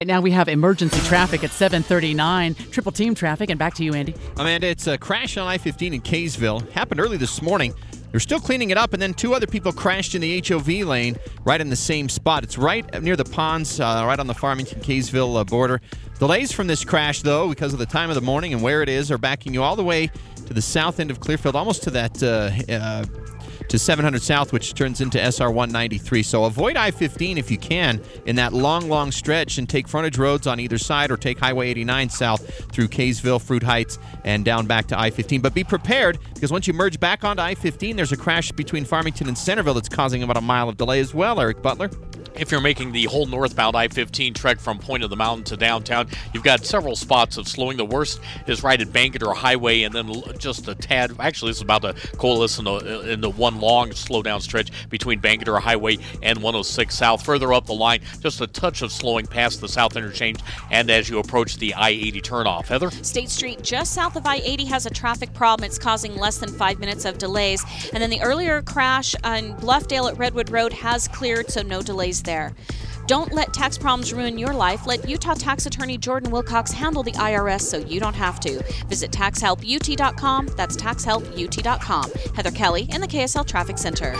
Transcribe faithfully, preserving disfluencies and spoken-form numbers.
Now we have emergency traffic at seven thirty-nine, triple team traffic, and back to you, Andy. Amanda, it's a crash on I fifteen in Kaysville. Happened early this morning. They're still cleaning it up, and then two other people crashed in the H O V lane right in the same spot. It's right near the ponds, uh, right on the Farmington-Kaysville uh, border. Delays from this crash, though, because of the time of the morning and where it is, are backing you all the way to the south end of Clearfield, almost to that uh, uh, to seven hundred South, which turns into S R one ninety-three. So avoid I fifteen if you can in that long, long stretch and take frontage roads on either side, or take Highway eighty-nine south through Kaysville, Fruit Heights, and down back to I fifteen. But be prepared, because once you merge back onto I fifteen, there's a crash between Farmington and Centerville that's causing about a mile of delay as well, Eric Butler. If you're making the whole northbound I fifteen trek from Point of the Mountain to downtown, you've got several spots of slowing. The worst is right at Bangerter Highway, and then just a tad. Actually, it's about to coalesce in the, in the one long slow-down stretch between Bangerter Highway and one oh six South. Further up the line, just a touch of slowing past the South Interchange and as you approach the I eighty turnoff. Heather? State Street just south of I eighty has a traffic problem. It's causing less than five minutes of delays. And then the earlier crash on Bluffdale at Redwood Road has cleared, so no delays there. Don't let tax problems ruin your life. Let Utah tax attorney Jordan Wilcox handle the I R S so you don't have to. Visit tax help U T dot com. That's tax help U T dot com. Heather Kelly in the K S L Traffic Center.